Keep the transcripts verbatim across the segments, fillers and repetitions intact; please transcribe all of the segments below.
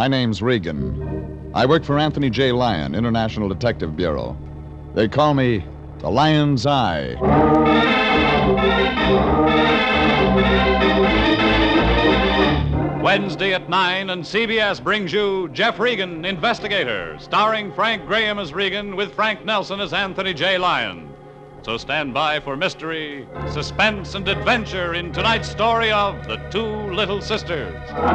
My name's Regan. I work for Anthony J. Lyon, International Detective Bureau. They call me the Lion's Eye. Wednesday at nine, and C B S brings you Jeff Regan, Investigator, starring Frank Graham as Regan with Frank Nelson as Anthony J. Lyon. So stand by for mystery, suspense, and adventure in tonight's story of The Two Little Sisters.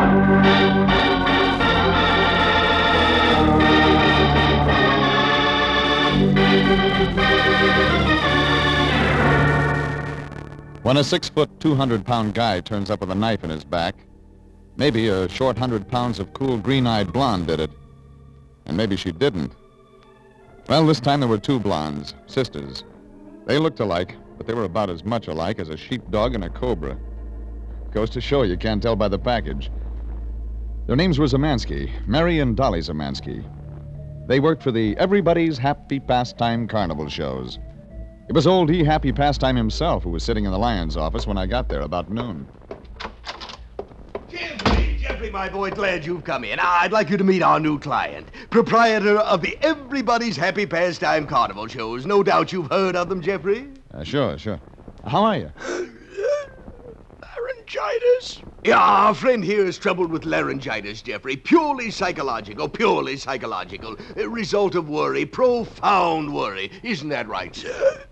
When a six-foot, two hundred pound guy turns up with a knife in his back, maybe a short hundred pounds of cool green-eyed blonde did it. And maybe she didn't. Well, this time there were two blondes, sisters. They looked alike, but they were about as much alike as a sheepdog and a cobra. Goes to show you can't tell by the package. Their names were Zamansky, Mary and Dolly Zamansky. They worked for the Everybody's Happy Pastime Carnival shows. It was old E. Happy Pastime himself who was sitting in the Lion's office when I got there about noon. Jeffrey, Jeffrey, my boy, glad you've come in. I'd like you to meet our new client, proprietor of the Everybody's Happy Pastime Carnival shows. No doubt you've heard of them, Jeffrey? Uh, sure, sure. How are you? Laryngitis? Yeah, our friend here is troubled with laryngitis, Jeffrey. Purely psychological, purely psychological. A result of worry, profound worry. Isn't that right, sir?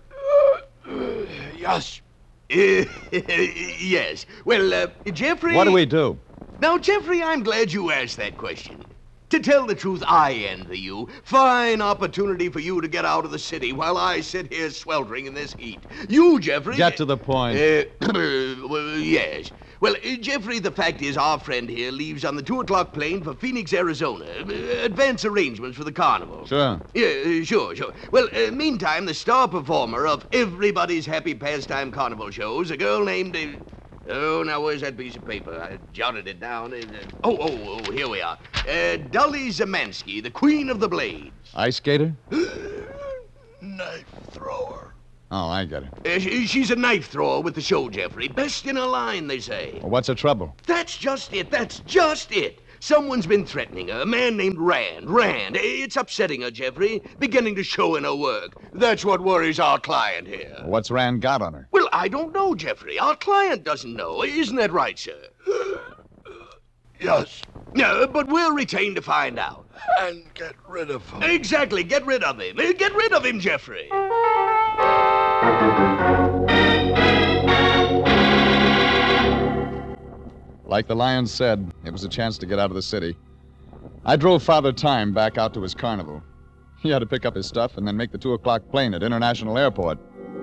Yes. Yes. Well, uh, Jeffrey... What do we do? Now, Jeffrey, I'm glad you asked that question. To tell the truth, I envy you. Fine opportunity for you to get out of the city while I sit here sweltering in this heat. You, Jeffrey... Get to the point. Uh, well, yes. Well, uh, Jeffrey, the fact is our friend here leaves on the two o'clock plane for Phoenix, Arizona. Uh, advance arrangements for the carnival. Sure. Yeah, uh, sure, sure. Well, uh, meantime, the star performer of Everybody's Happy Pastime Carnival shows, a girl named... Uh, Oh, now where's that piece of paper? I jotted it down. Uh, oh, oh, oh, here we are. Uh, Dolly Zamansky, the Queen of the Blades. Ice skater? Knife thrower. Oh, I get it. Uh, she, she's a knife thrower with the show, Jeffrey. Best in her line, they say. Well, what's the trouble? That's just it. That's just it. Someone's been threatening her. A man named Rand. Rand. It's upsetting her, Jeffrey. Beginning to show in her work. That's what worries our client here. What's Rand got on her? Well, I don't know, Jeffrey. Our client doesn't know. Isn't that right, sir? Yes. No, but we'll retain to find out. And get rid of him. Exactly. Get rid of him. Get rid of him, Jeffrey. Like the Lion said, it was a chance to get out of the city. I drove Father Time back out to his carnival. He had to pick up his stuff and then make the two o'clock plane at International Airport.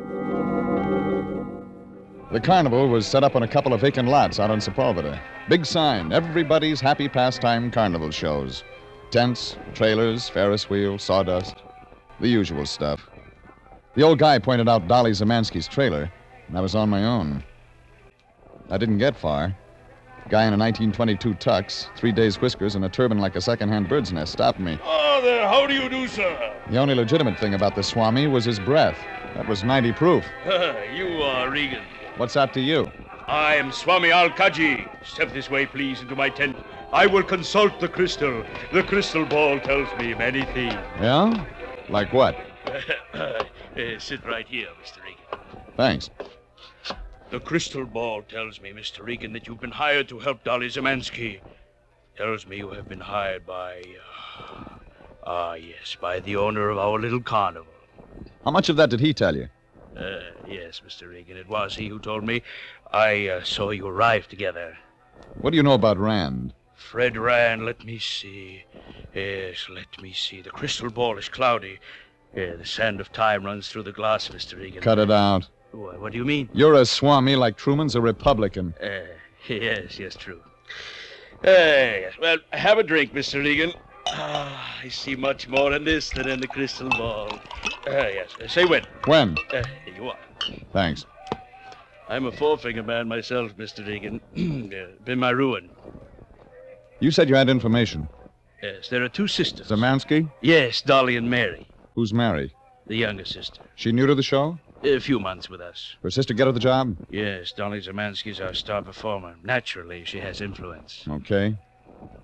The carnival was set up on a couple of vacant lots out on Sepulveda. Big sign, Everybody's Happy Pastime Carnival shows. Tents, trailers, Ferris wheel, sawdust, the usual stuff. The old guy pointed out Dolly Zamansky's trailer, and I was on my own. I didn't get far. Guy in a nineteen twenty-two tux, three days whiskers, and a turban like a second-hand bird's nest stopped me. Oh, there. How do you do, sir? The only legitimate thing about the Swami was his breath. That was ninety proof. You are Regan. What's that to you? I am Swami Al-Kaji. Step this way, please, into my tent. I will consult the crystal. The crystal ball tells me many things. Yeah? Like what? uh, sit right here, Mister Regan. Thanks. The crystal ball tells me, Mister Regan, that you've been hired to help Dolly Zamansky. Tells me you have been hired by... Uh, ah, yes, by the owner of our little carnival. How much of that did he tell you? Uh, yes, Mister Regan, it was he who told me. I uh, saw you arrive together. What do you know about Rand? Fred Rand, let me see. Yes, let me see. The crystal ball is cloudy. Uh, the sand of time runs through the glass, Mister Regan. Cut it out. What, what do you mean? You're a Swami like Truman's a Republican. Uh, yes, yes, true. Uh, yes. Well, have a drink, Mister Regan. Ah, I see much more in this than in the crystal ball. Uh, yes. Uh, say when. When? Uh, here you are. Thanks. I'm a four-finger man myself, Mister Regan. uh, been my ruin. You said you had information. Yes, there are two sisters. Zamansky? Yes, Dolly and Mary. Who's Mary? The younger sister. She new to the show? A few months with us. Her sister get her the job? Yes, Dolly Zamansky's our star performer. Naturally, she has influence. Okay.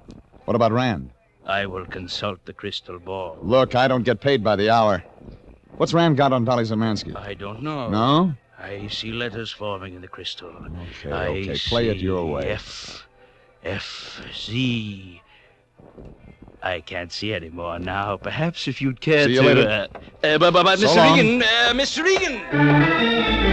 What about Rand? I will consult the crystal ball. Look, I don't get paid by the hour. What's Rand got on Dolly Zamansky? I don't know. No? I see letters forming in the crystal. Okay, I okay. Play it see your way. F, F, Z. I can't see anymore now. Perhaps if you'd care See you to... later. Uh, uh, but, but, but So Mister long. Regan, uh, Mister Regan!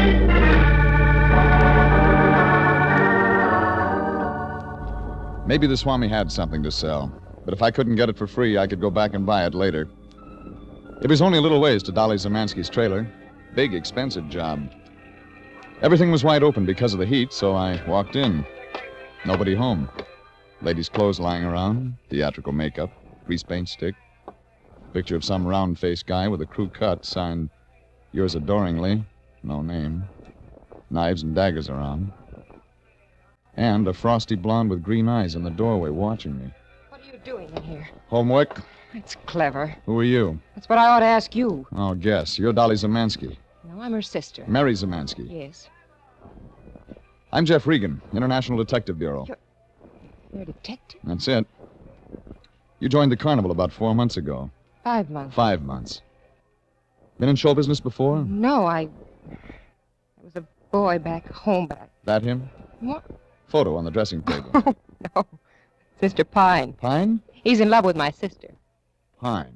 Maybe the Swami had something to sell, but if I couldn't get it for free, I could go back and buy it later. It was only a little ways to Dolly Zamansky's trailer. Big, expensive job. Everything was wide open because of the heat, so I walked in. Nobody home. Ladies' clothes lying around, theatrical makeup, grease paint stick, picture of some round-faced guy with a crew cut signed, yours adoringly, no name, knives and daggers around, and a frosty blonde with green eyes in the doorway watching me. What are you doing in here? Homework? It's clever. Who are you? That's what I ought to ask you. Oh, guess. You're Dolly Zamansky. No, I'm her sister. Mary Zamansky. Yes. I'm Jeff Regan, International Detective Bureau. You're- You're a detective? That's it. You joined the carnival about four months ago. Five months. Five months. Been in show business before? No, I... I was a boy back home back... That him? What? Photo on the dressing table. Oh, no. It's Mister Pine. Pine? He's in love with my sister. Pine.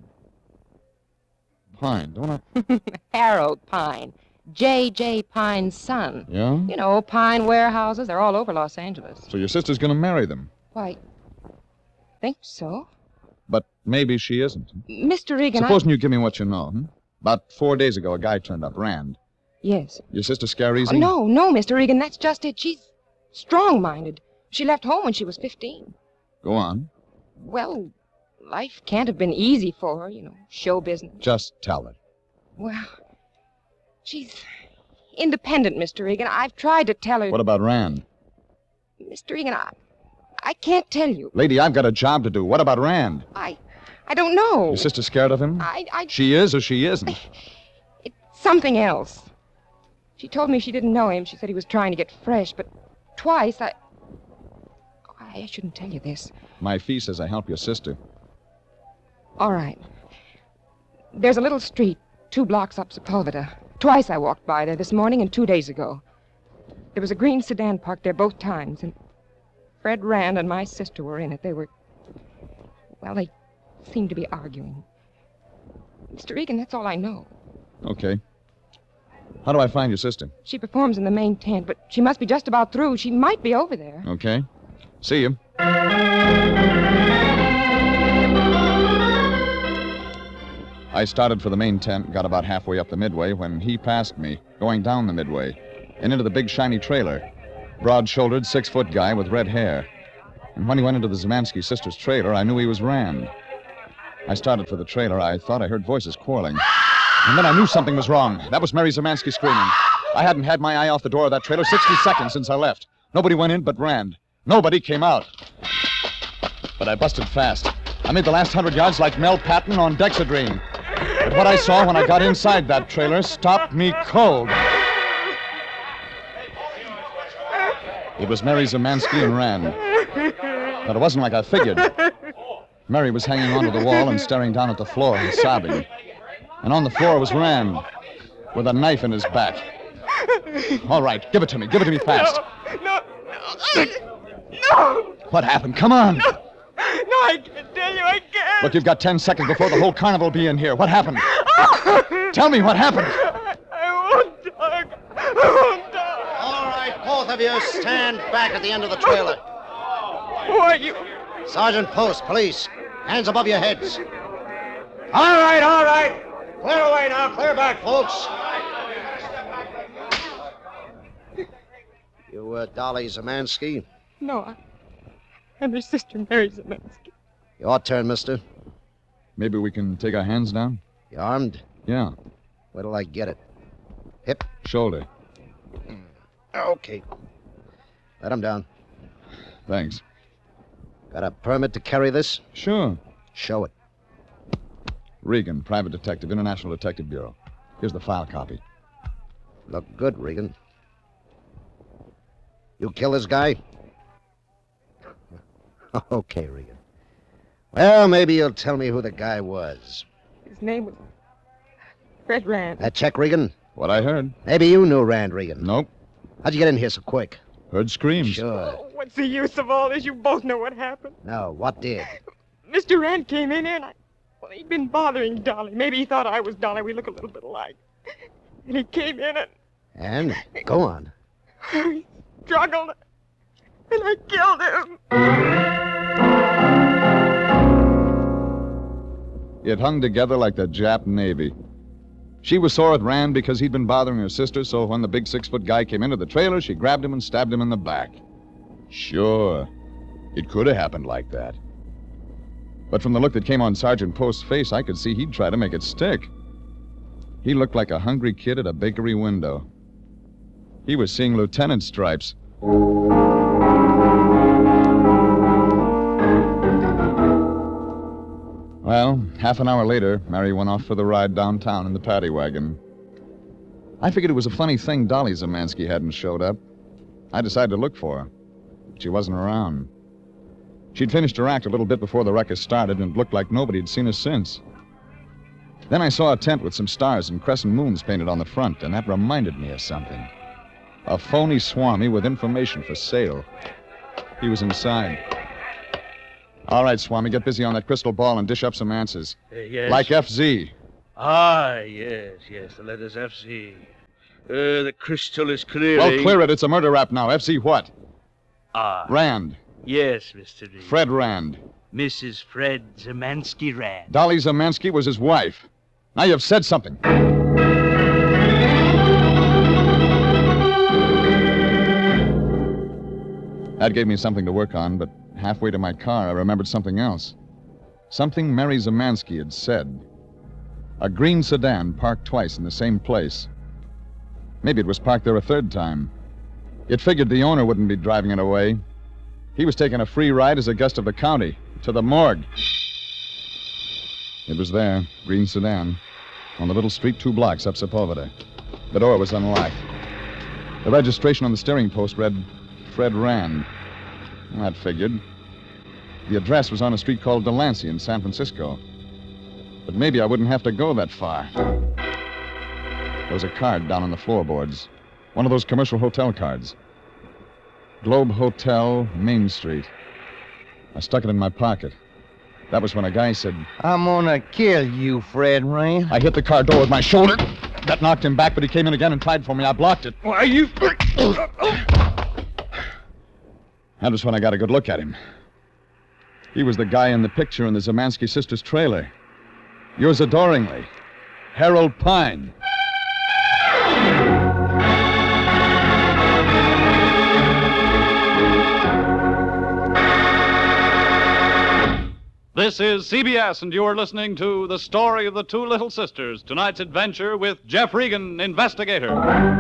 Pine, don't I? Harold Pine. J J. Pine's son. Yeah? You know, Pine warehouses. They're all over Los Angeles. So your sister's gonna marry them. Why, think so. But maybe she isn't. Mister Regan, Supposing you give me what you know, hmm? About four days ago, a guy turned up, Rand. I... Yes. Your sister scare easy? Oh, no, no, Mister Regan, that's just it. She's strong-minded. She left home when she was fifteen. Go on. Well, life can't have been easy for her, you know, show business. Just tell it. Well, she's independent, Mister Regan. I've tried to tell her... What about Rand? Mister Regan, I, I can't tell you. Lady, I've got a job to do. What about Rand? I, I don't know. Your sister scared of him? I, I... She is or she isn't? It's something else. She told me she didn't know him. She said he was trying to get fresh, but twice I... I shouldn't tell you this. My fee says I help your sister. All right. There's a little street, two blocks up Sepulveda. Twice I walked by there this morning and two days ago. There was a green sedan parked there both times, and Fred Rand and my sister were in it. They were... Well, they seemed to be arguing. Mister Regan, that's all I know. Okay. How do I find your sister? She performs in the main tent, but she must be just about through. She might be over there. Okay. See you. I started for the main tent, got about halfway up the midway when he passed me, going down the midway, and into the big shiny trailer. Broad-shouldered, six-foot guy with red hair. And when he went into the Zamansky sisters' trailer, I knew he was Rand. I started for the trailer. I thought I heard voices quarreling. And then I knew something was wrong. That was Mary Zamansky screaming. I hadn't had my eye off the door of that trailer sixty seconds since I left. Nobody went in but Rand. Nobody came out. But I busted fast. I made the last hundred yards like Mel Patton on Dexedrine. But what I saw when I got inside that trailer stopped me cold. It was Mary Zamansky and Rand. But it wasn't like I figured. Mary was hanging onto the wall and staring down at the floor and sobbing. And on the floor was Rand, with a knife in his back. All right, give it to me. Give it to me fast. No, no, no. What happened? Come on. No, I can't tell you. I can't. Look, you've got ten seconds before the whole carnival will be in here. What happened? Tell me what happened. I won't talk. I won't talk. All right, both of you stand back at the end of the trailer. Who are you? Sergeant Post, police. Hands above your heads. All right, all right. Clear away now. Clear back, folks. You, uh, Dolly Zamansky? No, I, I'm her sister, Mary Zamansky. Your turn, mister. Maybe we can take our hands down? You armed? Yeah. Wait till I get it. Hip. Shoulder. Okay. Let him down. Thanks. Got a permit to carry this? Sure. Show it. Regan, Private Detective, International Detective Bureau. Here's the file copy. Look good, Regan. You kill this guy? Okay, Regan. Well, maybe you'll tell me who the guy was. His name was Fred Rand. That check, Regan? What I heard. Maybe you knew Rand, Regan. Nope. How'd you get in here so quick? Heard screams. Sure. Oh, what's the use of all this? You both know what happened. No, what did? Mister Rand came in here and I... Well, he'd been bothering Dolly. Maybe he thought I was Dolly. We look a little bit alike. And he came in and... And? Go on. He struggled. And I killed him. It hung together like the Jap Navy. She was sore at Rand because he'd been bothering her sister, so when the big six-foot guy came into the trailer, she grabbed him and stabbed him in the back. Sure, it could have happened like that. But from the look that came on Sergeant Post's face, I could see he'd try to make it stick. He looked like a hungry kid at a bakery window. He was seeing lieutenant stripes. Well, half an hour later, Mary went off for the ride downtown in the paddy wagon. I figured it was a funny thing Dolly Zemansky hadn't showed up. I decided to look for her. She wasn't around. She'd finished her act a little bit before the ruckus started, and it looked like nobody had seen her since. Then I saw a tent with some stars and crescent moons painted on the front, and that reminded me of something. A phony Swami with information for sale. He was inside. All right, Swami, get busy on that crystal ball and dish up some answers. Uh, yes. Like F Z. Ah, yes, yes, the letters F Z. Uh, the crystal is clearly... Well, clear it. It's a murder rap now. F Z what? Ah. Rand. Yes, Mister Regan. Fred Rand. Missus Fred Zemansky Rand. Dolly Zemansky was his wife. Now you've said something. That gave me something to work on, but halfway to my car, I remembered something else. Something Mary Zemansky had said. A green sedan parked twice in the same place. Maybe it was parked there a third time. It figured the owner wouldn't be driving it away. He was taking a free ride as a guest of the county, to the morgue. It was there, green sedan, on the little street two blocks up Sepulveda. The door was unlocked. The registration on the steering post read Fred Rand. That figured. The address was on a street called Delancey in San Francisco. But maybe I wouldn't have to go that far. There was a card down on the floorboards. One of those commercial hotel cards. Globe Hotel, Main Street. I stuck it in my pocket. That was when a guy said, I'm gonna kill you, Fred Rand. I hit the car door with my shoulder. That knocked him back, but he came in again and tried for me. I blocked it. Why, you... That was when I got a good look at him. He was the guy in the picture in the Zemansky sisters' trailer. Yours adoringly, Harold Pine. This is C B S, and you are listening to The Story of the Two Little Sisters, tonight's adventure with Jeff Regan, investigator.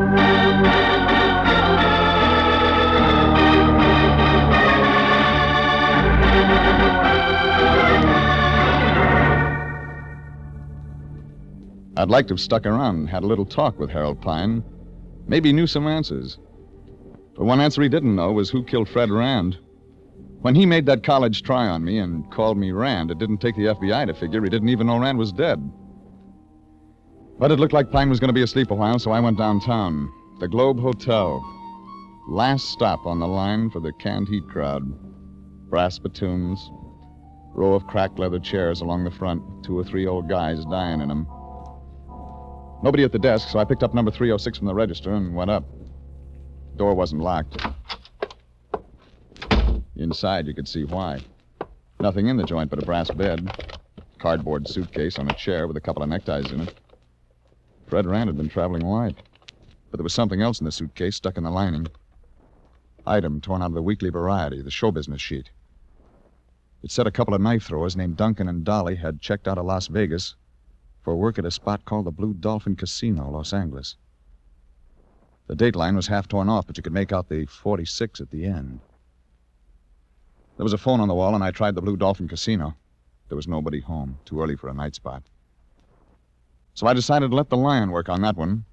I'd like to have stuck around and had a little talk with Harold Pine. Maybe knew some answers. But one answer he didn't know was who killed Fred Rand. When he made that college try on me and called me Rand, it didn't take the F B I to figure he didn't even know Rand was dead. But it looked like Pine was going to be asleep a while, so I went downtown. The Globe Hotel. Last stop on the line for the canned heat crowd. Brass spittoons. Row of cracked leather chairs along the front. Two or three old guys dying in them. Nobody at the desk, so I picked up number three oh six from the register and went up. Door wasn't locked. Inside, you could see why. Nothing in the joint but a brass bed. Cardboard suitcase on a chair with a couple of neckties in it. Fred Rand had been traveling light. But there was something else in the suitcase stuck in the lining. Item torn out of the Weekly Variety, the show business sheet. It said a couple of knife throwers named Duncan and Dolly had checked out of Las Vegas for work at a spot called the Blue Dolphin Casino, Los Angeles. The date line was half torn off, but you could make out the forty-six at the end. There was a phone on the wall, and I tried the Blue Dolphin Casino. There was nobody home. Too early for a night spot. So I decided to let the Lion work on that one.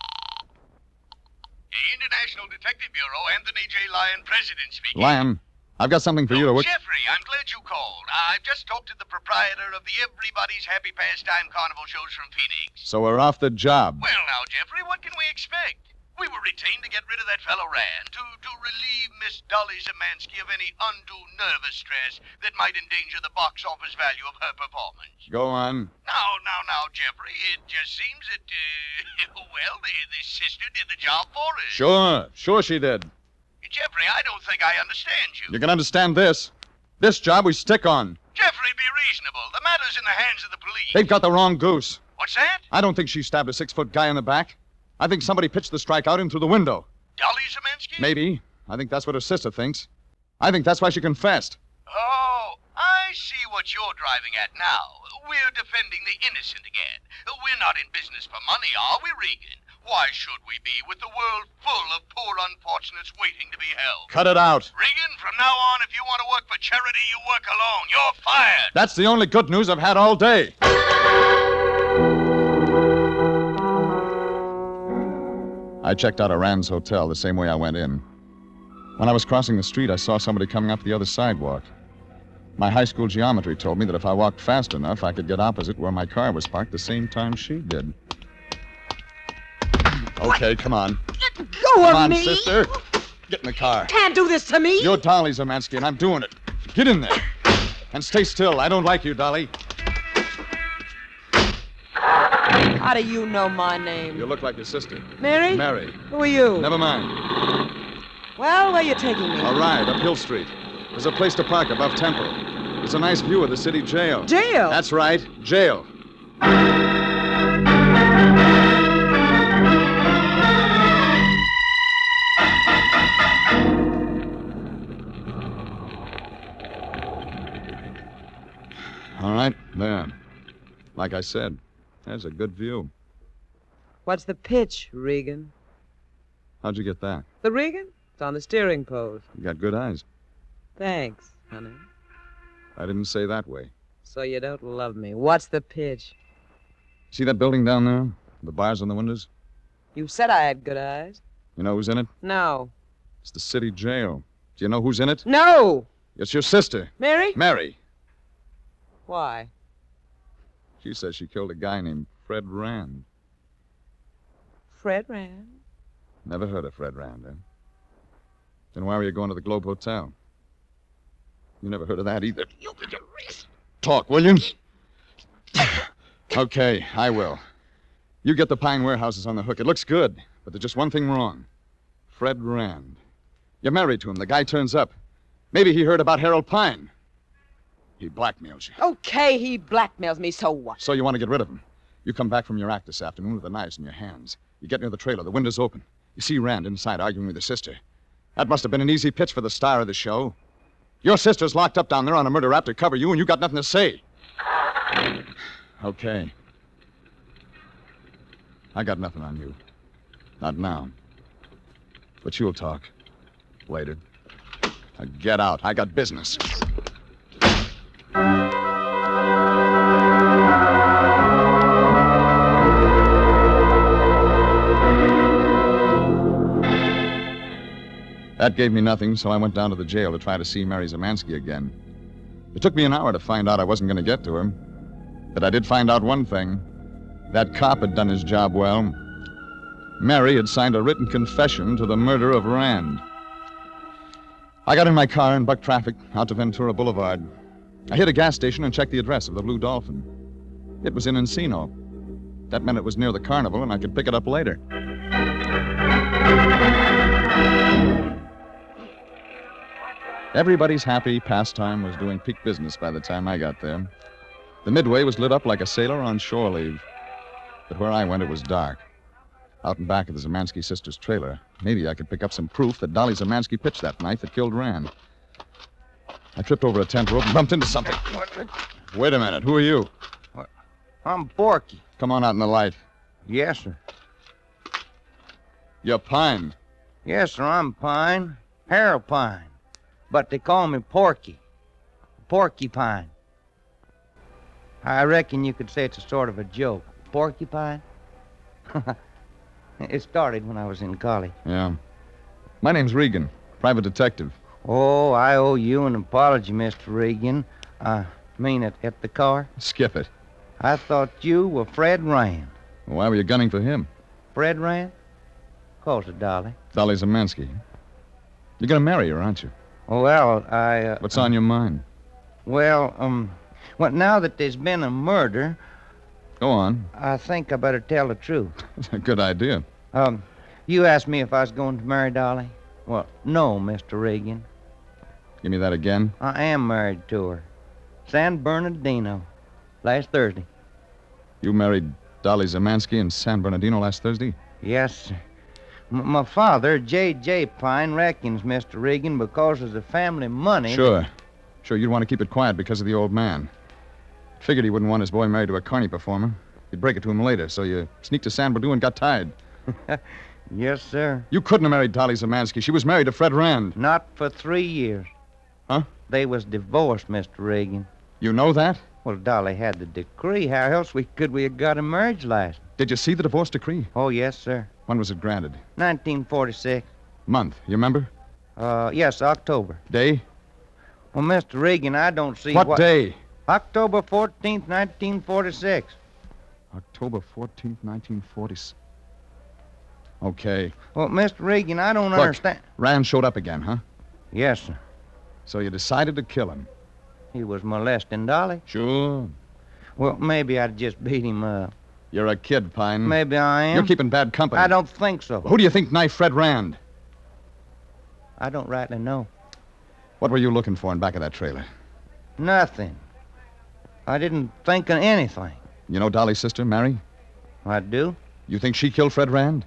International Detective Bureau, Anthony J. Lyon, President speaking. Lion, I've got something for you to Oh, work... Jeffrey, I'm glad you called. I've just talked to the proprietor of the Everybody's Happy Pastime Carnival shows from Phoenix. So we're off the job. Well, now, Jeffrey, what can we expect? We were retained to get rid of that fellow Rand, to, to relieve Miss Dolly Zemansky of any undue nervous stress that might endanger the box office value of her performance. Go on. Now, now, now, Jeffrey, it just seems that, uh, well, the, the sister did the job for us. Sure, sure she did. Jeffrey, I don't think I understand you. You can understand this. This job we stick on. Jeffrey, be reasonable. The matter's in the hands of the police. They've got the wrong goose. What's that? I don't think she stabbed a six-foot guy in the back. I think somebody pitched the strike out in through the window. Dolly Zemansky? Maybe. I think that's what her sister thinks. I think that's why she confessed. Oh, I see what you're driving at now. We're defending the innocent again. We're not in business for money, are we, Regan? Why should we be with the world full of poor unfortunates waiting to be helped? Cut it out. Regan, from now on, if you want to work for charity, you work alone. You're fired. That's the only good news I've had all day. I checked out of Rand's hotel the same way I went in. When I was crossing the street, I saw somebody coming up the other sidewalk. My high school geometry told me that if I walked fast enough, I could get opposite where my car was parked the same time she did. Okay, come on. Go Come of on, me. sister. Get in the car. Can't do this to me. You're Dolly Zemansky, and I'm doing it. Get in there. And stay still. I don't like you, Dolly. How do you know my name? You look like your sister. Mary? Mary. Who are you? Never mind. Well, where you taking me? A ride up Hill Street. There's a place to park above Temple. There's a nice view of the city jail. Jail? That's right, jail. All right, there. Like I said, there's a good view. What's the pitch, Regan? How'd you get that? The Regan? It's on the steering post. You got good eyes. Thanks, honey. I didn't say that way. So you don't love me. What's the pitch? See that building down there? The bars on the windows? You said I had good eyes. You know who's in it? No. It's the city jail. Do you know who's in it? No! It's your sister, Mary? Mary. Why? She says she killed a guy named Fred Rand. Fred Rand? Never heard of Fred Rand, eh? Then why were you going to the Globe Hotel? You never heard of that either. Talk, will you? Okay, I will. You get the Pine warehouses on the hook. It looks good, but there's just one thing wrong. Fred Rand. You're married to him. The guy turns up. Maybe he heard about Harold Pine. He blackmails you. Okay, he blackmails me, so what? So you want to get rid of him. You come back from your act this afternoon with the knives in your hands. You get near the trailer. The window's open. You see Rand inside arguing with his sister. That must have been an easy pitch for the star of the show. Your sister's locked up down there on a murder rap to cover you, and you got nothing to say. Okay. I got nothing on you. Not now. But you'll talk. Later. Now get out. I got business. That gave me nothing, so I went down to the jail to try to see Mary Zemansky again. It took me an hour to find out I wasn't going to get to her. But I did find out one thing. That cop had done his job well. Mary had signed a written confession to the murder of Rand. I got in my car and bucked traffic out to Ventura Boulevard. I hit a gas station and checked the address of the Blue Dolphin. It was in Encino. That meant it was near the carnival and I could pick it up later. Everybody's happy pastime was doing peak business by the time I got there. The Midway was lit up like a sailor on shore leave. But where I went, it was dark. Out in back of the Zemansky sisters' trailer, maybe I could pick up some proof that Dolly Zemansky pitched that knife that killed Rand. I tripped over a tent rope and bumped into something. Wait a minute. Who are you? I'm Porky. Come on out in the light. Yes, sir. You're Pine. Yes, sir, I'm Pine. Harold Pine. But they call me Porky. Porcupine. I reckon you could say it's a sort of a joke. Porcupine? It started when I was in college. Yeah. My name's Regan, private detective. Oh, I owe you an apology, Mister Regan. I mean it at the car. Skip it. I thought you were Fred Rand. Why were you gunning for him? Fred Rand? Of course, Dolly. Dolly Zemansky. You're going to marry her, aren't you? Oh, well, I... Uh, What's on your mind? Well, um... Well, now that there's been a murder... Go on. I think I better tell the truth. It's a good idea. Um, you asked me if I was going to marry Dolly. Well, no, Mister Regan. Give me that again. I am married to her. San Bernardino. Last Thursday. You married Dolly Zemansky in San Bernardino last Thursday? Yes, sir. M- my father, J J. Pine, reckons, Mister Regan, because of the family money... Sure. Sure, you'd want to keep it quiet because of the old man. Figured he wouldn't want his boy married to a carny performer. He'd break it to him later, so you sneaked to San Bernardino and got tied. Yes, sir. You couldn't have married Dolly Zemansky. She was married to Fred Rand. Not for three years. Huh? They was divorced, Mister Regan. You know that? Well, Dolly had the decree. How else we could we have got a marriage license? Did you see the divorce decree? Oh, yes, sir. When was it granted? nineteen forty-six. Month, you remember? Uh, yes, October. Day? Well, Mister Regan, I don't see What day? October fourteenth, nineteen forty-six. October fourteenth, nineteen forty-six. Okay. Well, Mister Regan, I don't Look, understand. Rand showed up again, huh? Yes, sir. So you decided to kill him? He was molesting Dolly. Sure. Well, maybe I'd just beat him up. You're a kid, Pine. Maybe I am. You're keeping bad company. I don't think so. Who do you think knifed Fred Rand? I don't rightly know. What were you looking for in back of that trailer? Nothing. I didn't think of anything. You know Dolly's sister, Mary? I do? You think she killed Fred Rand?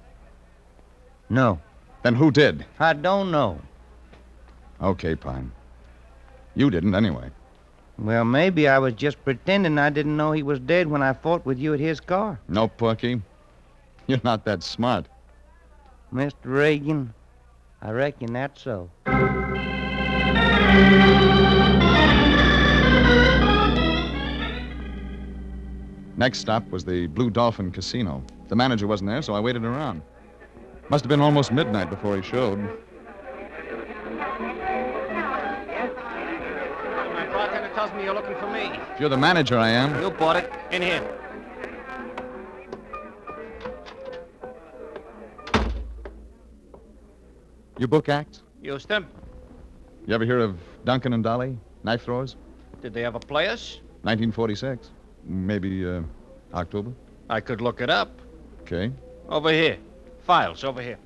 No. Then who did? I don't know. Okay, Pine. You didn't, anyway. Well, maybe I was just pretending I didn't know he was dead when I fought with you at his car. No, Porky. You're not that smart. Mister Regan, I reckon that's so. Next stop was the Blue Dolphin Casino. The manager wasn't there, so I waited around. Must have been almost midnight before he showed. My bartender tells me you're looking for me. If you're the manager, I am. You bought it. In here. You book acts? Used them. You ever hear of Duncan and Dolly? Knife throwers? Did they ever play us? nineteen forty-six. Maybe, uh, October? I could look it up. Okay. Over here. Files, over here.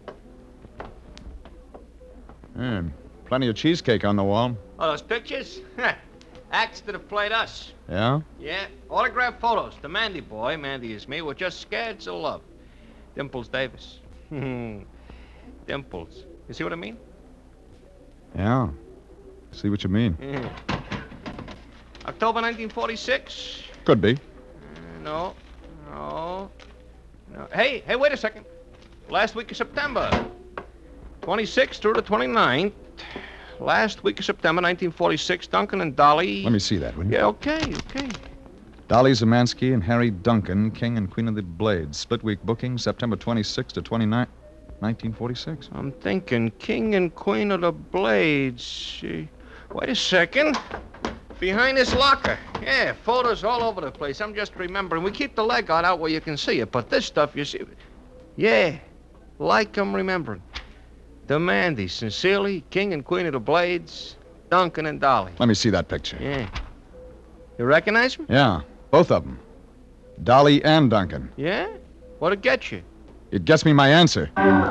Yeah, plenty of cheesecake on the wall. Oh, those pictures? Acts that have played us. Yeah? Yeah. Autographed photos. The Mandy boy, Mandy is me, were just scared to love. Dimples Davis. Dimples. You see what I mean? Yeah. See what you mean. Yeah. October nineteen forty-six? Could be. Uh, no. No. No. Hey, hey, wait a second. Last week of September. twenty-sixth through the twenty-ninth. Last week of September, nineteen forty-six, Duncan and Dolly... Let me see that, will you? Yeah, okay, okay. Dolly Zemansky and Harry Duncan, King and Queen of the Blades. Split week booking, September twenty-sixth to twenty-ninth, nineteen forty-six. I'm thinking King and Queen of the Blades. Uh, wait a second. Behind this locker. Yeah, photos all over the place. I'm just remembering. We keep the leg out out where you can see it, but this stuff you see... Yeah, like I'm remembering. The Mandy, sincerely, King and Queen of the Blades, Duncan and Dolly. Let me see that picture. Yeah. You recognize me? Yeah, both of them. Dolly and Duncan. Yeah? What'd it get you? It gets me my answer.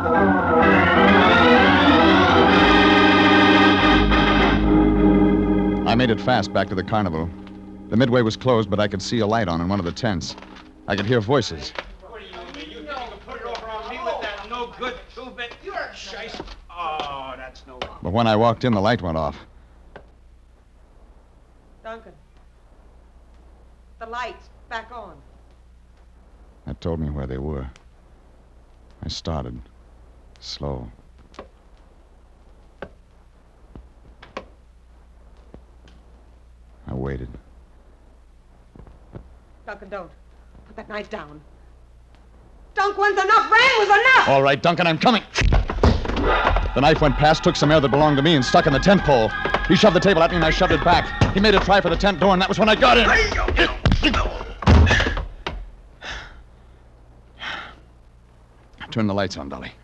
I made it fast back to the carnival. The midway was closed, but I could see a light on in one of the tents. I could hear voices. What do you mean? You think you can put it over on me with that no good two-bit? You're a shice. Oh, that's no good. But when I walked in, the light went off. Duncan. The lights back on. That told me where they were. I started. Slow. I waited. Duncan, don't. Put that knife down. Dunk, when's enough? Rand was enough! All right, Duncan, I'm coming. The knife went past, took some air that belonged to me, and stuck in the tent pole. He shoved the table at me, and I shoved it back. He made a try for the tent door, and that was when I got in. Turn the lights on, Dolly.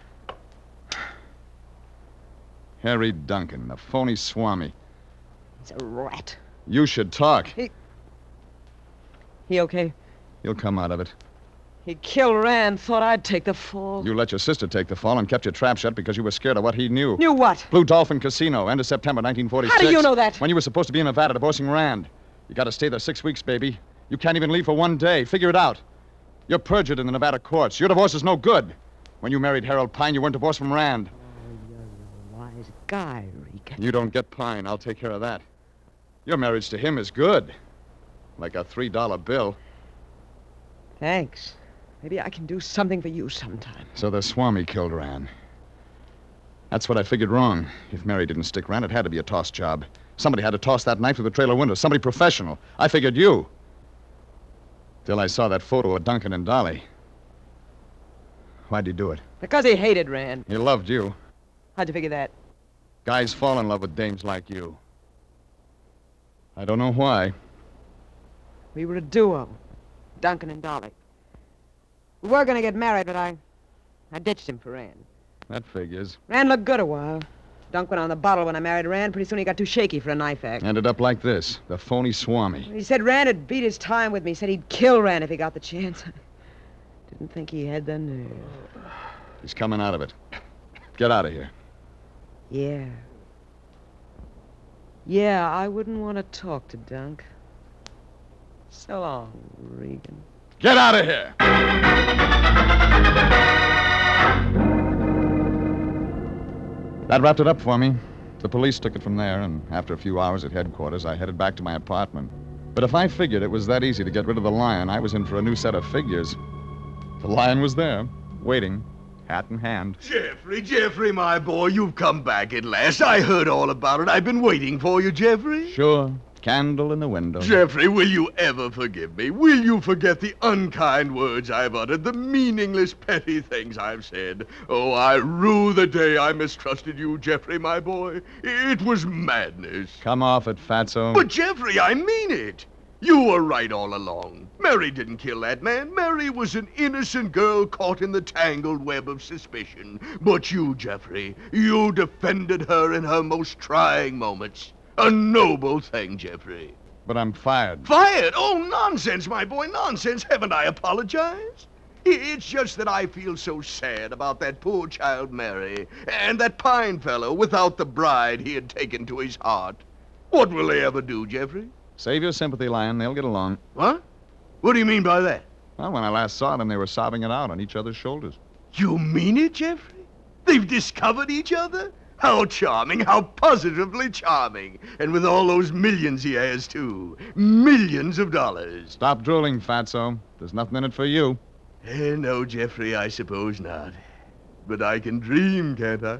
Harry Duncan, the phony swami. He's a rat. You should talk. He... He okay? You'll come out of it. He killed Rand, thought I'd take the fall. You let your sister take the fall and kept your trap shut because you were scared of what he knew. Knew what? Blue Dolphin Casino, end of September nineteen forty-six. How do you know that? When you were supposed to be in Nevada divorcing Rand. You got to stay there six weeks, baby. You can't even leave for one day. Figure it out. You're perjured in the Nevada courts. Your divorce is no good. When you married Harold Pine, you weren't divorced from Rand. Oh, you're a wise guy, Regan. You don't get Pine. I'll take care of that. Your marriage to him is good. Like a three dollar bill. Thanks. Maybe I can do something for you sometime. So the Swami killed Rand. That's what I figured wrong. If Mary didn't stick Rand, it had to be a toss job. Somebody had to toss that knife through the trailer window. Somebody professional. I figured you. Till I saw that photo of Duncan and Dolly. Why'd he do it? Because he hated Rand. He loved you. How'd you figure that? Guys fall in love with dames like you. I don't know why. We were a duo. Duncan and Dolly. We were going to get married, but I... I ditched him for Rand. That figures. Rand looked good a while. Dunk went on the bottle when I married Rand. Pretty soon he got too shaky for a knife act. Ended up like this. The phony Swami. He said Rand had beat his time with me. Said he'd kill Rand if he got the chance. Didn't think he had the nerve. He's coming out of it. Get out of here. Yeah. Yeah, I wouldn't want to talk to Dunk. So long, Regan. Get out of here! That wrapped it up for me. The police took it from there, and after a few hours at headquarters, I headed back to my apartment. But if I figured it was that easy to get rid of the lion, I was in for a new set of figures. The lion was there, waiting, hat in hand. Jeffrey, Jeffrey, my boy, you've come back at last. I heard all about it. I've been waiting for you, Jeffrey. Sure. Candle in the window. Jeffrey, will you ever forgive me? Will you forget the unkind words I've uttered, the meaningless, petty things I've said? Oh, I rue the day I mistrusted you, Jeffrey, my boy. It was madness. Come off it, Fatso. But, Jeffrey, I mean it. You were right all along. Mary didn't kill that man. Mary was an innocent girl caught in the tangled web of suspicion. But you, Jeffrey, you defended her in her most trying moments. A noble thing, Jeffrey. But I'm fired. Fired? Oh, nonsense, my boy, nonsense. Haven't I apologized? It's just that I feel so sad about that poor child Mary and that Pine fellow without the bride he had taken to his heart. What will they ever do, Jeffrey? Save your sympathy, Lion. They'll get along. What? What do you mean by that? Well, when I last saw them, they were sobbing it out on each other's shoulders. You mean it, Jeffrey? They've discovered each other? How charming, how positively charming. And with all those millions he has, too. Millions of dollars. Stop drooling, Fatso. There's nothing in it for you. Eh, no, Jeffrey, I suppose not. But I can dream, can't I?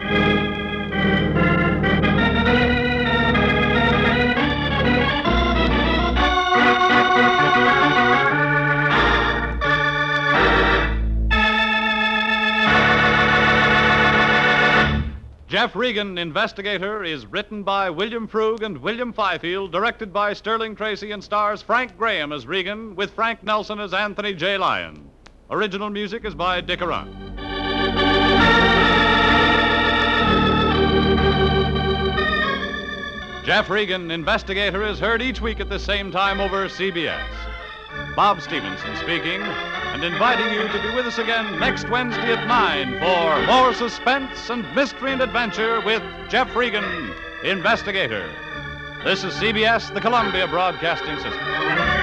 Jeff Regan, Investigator, is written by William Frug and William Fifield, directed by Sterling Tracy, and stars Frank Graham as Regan, with Frank Nelson as Anthony J. Lyon. Original music is by Dick Arant. Jeff Regan, Investigator, is heard each week at the same time over C B S. Bob Stevenson speaking, and inviting you to be with us again next Wednesday at nine for more suspense and mystery and adventure with Jeff Regan, Investigator. This is C B S, the Columbia Broadcasting System.